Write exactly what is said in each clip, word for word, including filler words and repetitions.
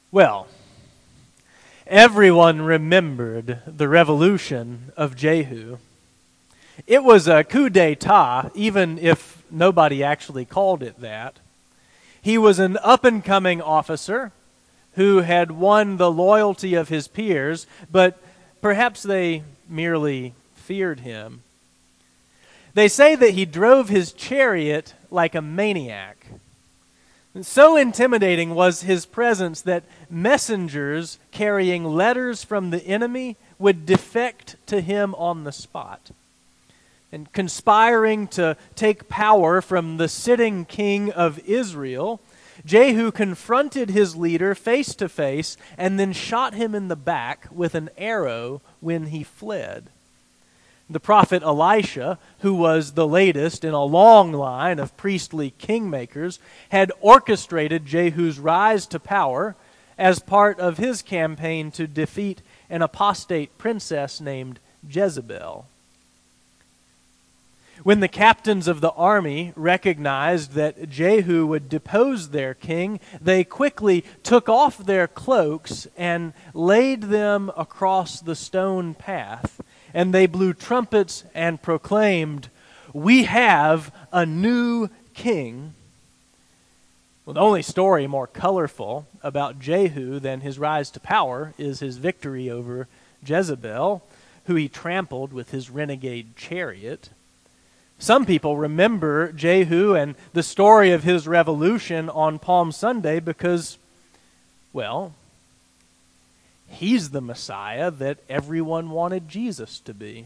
Well, everyone remembered the revolution of Jehu. It was a coup d'etat, even if nobody actually called it that. He was an up-and-coming officer who had won the loyalty of his peers, but perhaps they merely feared him. They say that he drove his chariot like a maniac. So intimidating was his presence that messengers carrying letters from the enemy would defect to him on the spot. And conspiring to take power from the sitting king of Israel, Jehu confronted his leader face to face and then shot him in the back with an arrow when he fled. The prophet Elisha, who was the latest in a long line of priestly kingmakers, had orchestrated Jehu's rise to power as part of his campaign to defeat an apostate princess named Jezebel. When the captains of the army recognized that Jehu would depose their king, they quickly took off their cloaks and laid them across the stone path. And they blew trumpets and proclaimed, "We have a new king." Well, the only story more colorful about Jehu than his rise to power is his victory over Jezebel, who he trampled with his renegade chariot. Some people remember Jehu and the story of his revolution on Palm Sunday because, well, he's the Messiah that everyone wanted Jesus to be.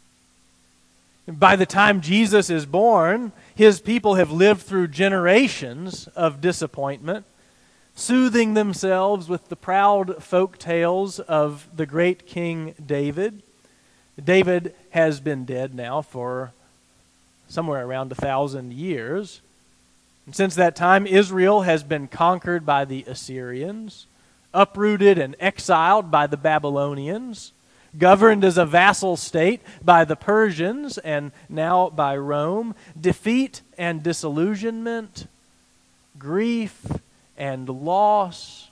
By the time Jesus is born, his people have lived through generations of disappointment, soothing themselves with the proud folk tales of the great King David. David has been dead now for somewhere around a thousand years. And since that time, Israel has been conquered by the Assyrians, uprooted and exiled by the Babylonians, governed as a vassal state by the Persians and now by Rome, defeat and disillusionment, grief and loss.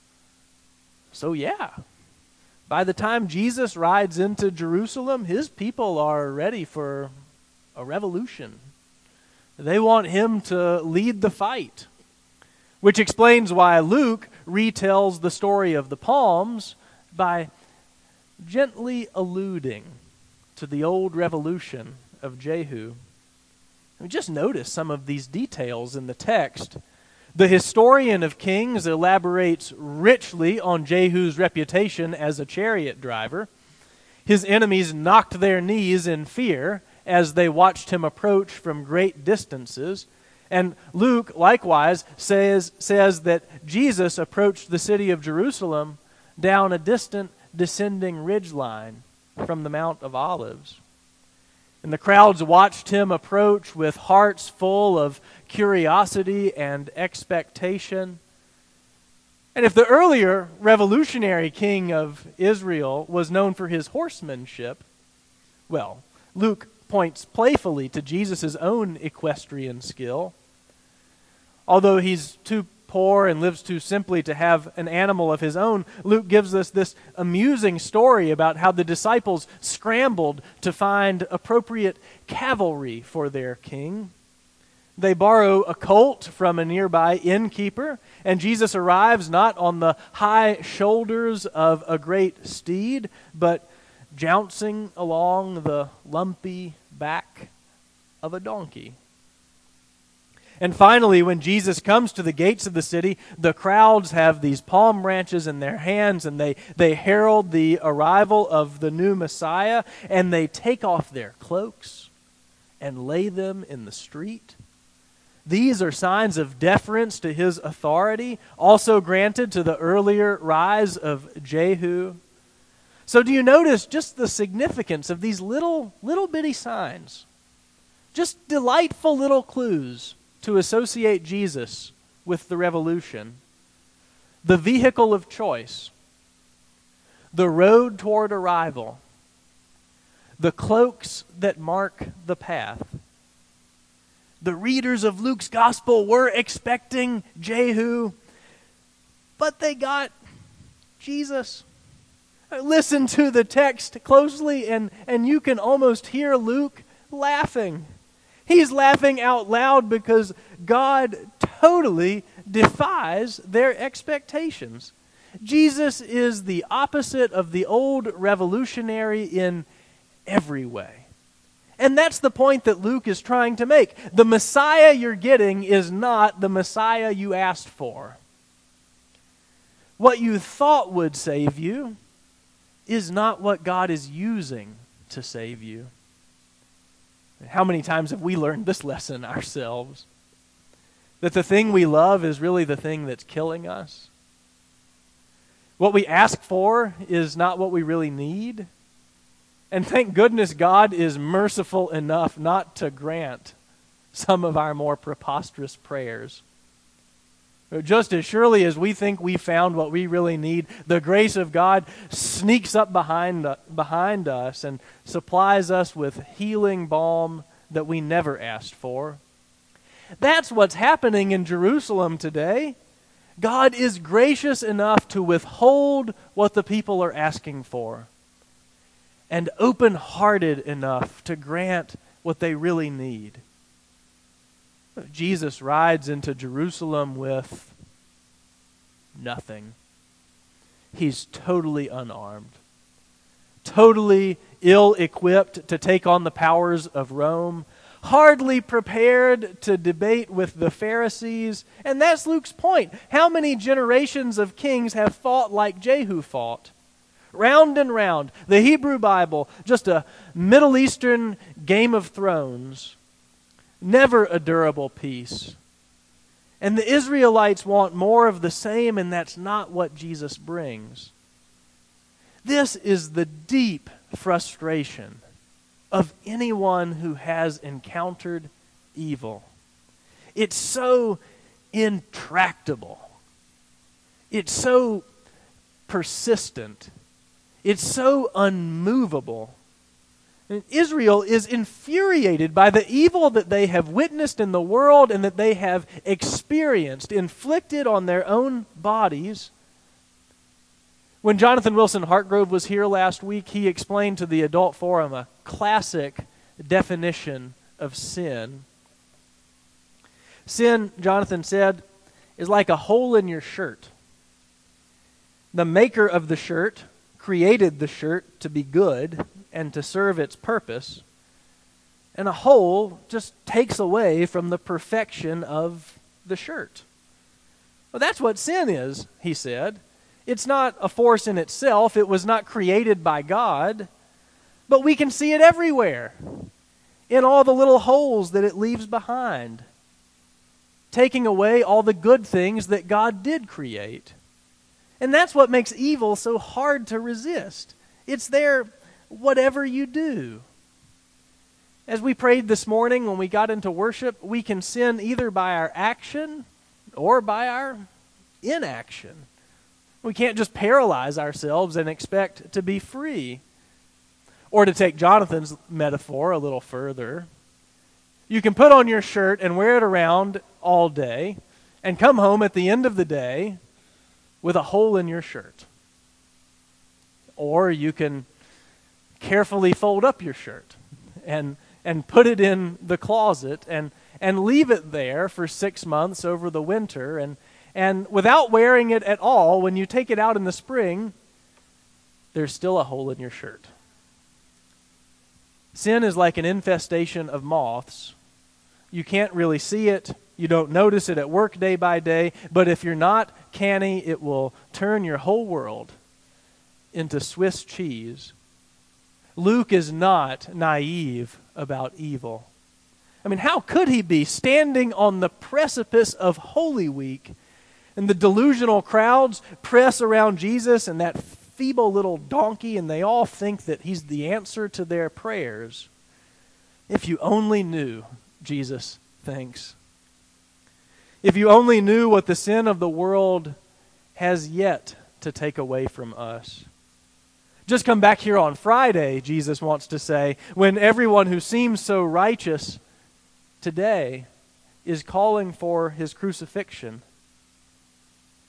So yeah, by the time Jesus rides into Jerusalem, his people are ready for a revolution. They want him to lead the fight, which explains why Luke retells the story of the Palms by gently alluding to the old revolution of Jehu. I mean, just notice some of these details in the text. The historian of Kings elaborates richly on Jehu's reputation as a chariot driver. His enemies knocked their knees in fear as they watched him approach from great distances. And Luke, likewise, says, says that Jesus approached the city of Jerusalem down a distant descending ridgeline from the Mount of Olives. And the crowds watched him approach with hearts full of curiosity and expectation. And if the earlier revolutionary king of Israel was known for his horsemanship, well, Luke points playfully to Jesus' own equestrian skill. Although he's too poor and lives too simply to have an animal of his own, Luke gives us this amusing story about how the disciples scrambled to find appropriate cavalry for their king. They borrow a colt from a nearby innkeeper, and Jesus arrives not on the high shoulders of a great steed, but jouncing along the lumpy back of a donkey. And finally, when Jesus comes to the gates of the city, the crowds have these palm branches in their hands, and they, they herald the arrival of the new Messiah, and they take off their cloaks and lay them in the street. These are signs of deference to his authority, also granted to the earlier rise of Jehu. So do you notice just the significance of these little, little bitty signs? Just delightful little clues to associate Jesus with the revolution. The vehicle of choice, the road toward arrival, the cloaks that mark the path. The readers of Luke's gospel were expecting Jehu, but they got Jesus. Listen to the text closely, and, and you can almost hear Luke laughing. He's laughing out loud because God totally defies their expectations. Jesus is the opposite of the old revolutionary in every way. And that's the point that Luke is trying to make. The Messiah you're getting is not the Messiah you asked for. What you thought would save you is not what God is using to save you. How many times have we learned this lesson ourselves? That the thing we love is really the thing that's killing us. What we ask for is not what we really need. And thank goodness God is merciful enough not to grant some of our more preposterous prayers. Just as surely as we think we found what we really need, the grace of God sneaks up behind, behind us and supplies us with healing balm that we never asked for. That's what's happening in Jerusalem today. God is gracious enough to withhold what the people are asking for, and open-hearted enough to grant what they really need. Jesus rides into Jerusalem with nothing. He's totally unarmed, totally ill-equipped to take on the powers of Rome, hardly prepared to debate with the Pharisees. And that's Luke's point. How many generations of kings have fought like Jehu fought? Round and round. The Hebrew Bible, just a Middle Eastern Game of Thrones. Never a durable peace. And the Israelites want more of the same, and that's not what Jesus brings. This is the deep frustration of anyone who has encountered evil. It's so intractable. It's so persistent. It's so unmovable. And Israel is infuriated by the evil that they have witnessed in the world and that they have experienced, inflicted on their own bodies. When Jonathan Wilson Hartgrove was here last week, he explained to the Adult Forum a classic definition of sin. Sin, Jonathan said, is like a hole in your shirt. The maker of the shirt created the shirt to be good and to serve its purpose, and a hole just takes away from the perfection of the shirt. Well, that's what sin is, he said. It's not a force in itself. It was not created by God, but we can see it everywhere, in all the little holes that it leaves behind, taking away all the good things that God did create. And that's what makes evil so hard to resist. It's there whatever you do. As we prayed this morning when we got into worship, we can sin either by our action or by our inaction. We can't just paralyze ourselves and expect to be free. Or to take Jonathan's metaphor a little further, you can put on your shirt and wear it around all day and come home at the end of the day with a hole in your shirt. Or you can carefully fold up your shirt and and put it in the closet and, and leave it there for six months over the winter. And, and without wearing it at all, when you take it out in the spring, there's still a hole in your shirt. Sin is like an infestation of moths. You can't really see it. You don't notice it at work day by day. But if you're not canny, it will turn your whole world into Swiss cheese. Luke is not naive about evil. I mean, how could he be standing on the precipice of Holy Week and the delusional crowds press around Jesus and that feeble little donkey, and they all think that he's the answer to their prayers? If you only knew, Jesus thinks. If you only knew what the sin of the world has yet to take away from us. Just come back here on Friday, Jesus wants to say, when everyone who seems so righteous today is calling for his crucifixion.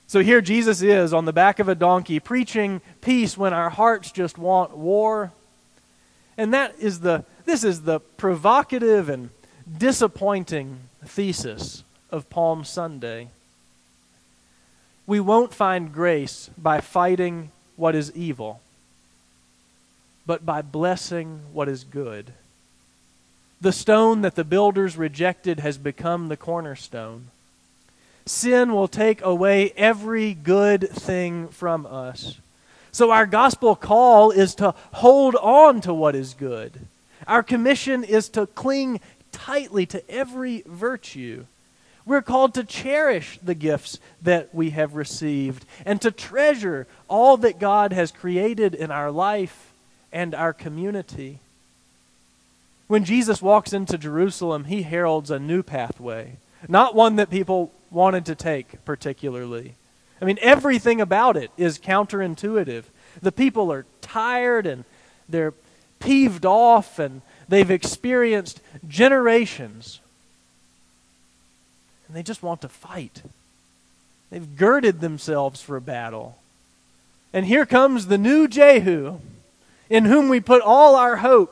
So here Jesus is on the back of a donkey preaching peace when our hearts just want war. And that is the this is the provocative and disappointing thesis of Palm Sunday. We won't find grace by fighting what is evil, but by blessing what is good. The stone that the builders rejected has become the cornerstone. Sin will take away every good thing from us. So our gospel call is to hold on to what is good. Our commission is to cling tightly to every virtue. We're called to cherish the gifts that we have received and to treasure all that God has created in our life and our community. When Jesus walks into Jerusalem, he heralds a new pathway, not one that people wanted to take particularly. I mean, everything about it is counterintuitive. The people are tired and they're peeved off and they've experienced generations. And they just want to fight. They've girded themselves for battle. And here comes the new Jehu, in whom we put all our hope,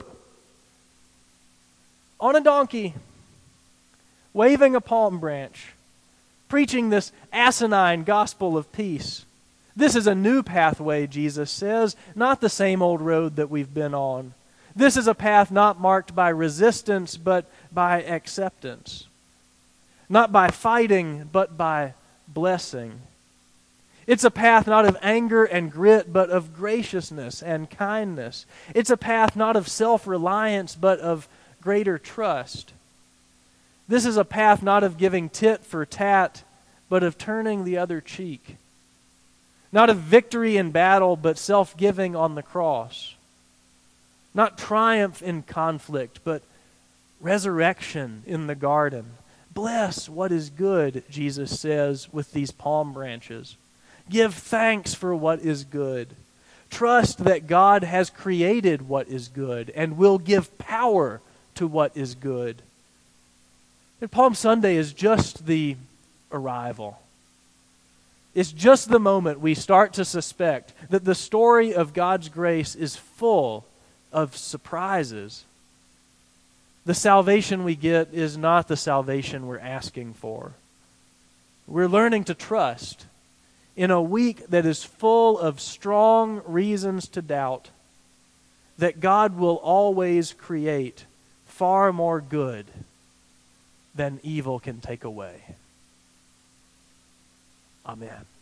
on a donkey, waving a palm branch, preaching this asinine gospel of peace. This is a new pathway, Jesus says, not the same old road that we've been on. This is a path not marked by resistance, but by acceptance. Not by fighting, but by blessing. It's a path not of anger and grit, but of graciousness and kindness. It's a path not of self-reliance, but of greater trust. This is a path not of giving tit for tat, but of turning the other cheek. Not of victory in battle, but self-giving on the cross. Not triumph in conflict, but resurrection in the garden. Bless what is good, Jesus says, with these palm branches. Give thanks for what is good. Trust that God has created what is good and will give power to what is good. And Palm Sunday is just the arrival. It's just the moment we start to suspect that the story of God's grace is full of surprises. The salvation we get is not the salvation we're asking for. We're learning to trust in a week that is full of strong reasons to doubt that God will always create far more good than evil can take away. Amen.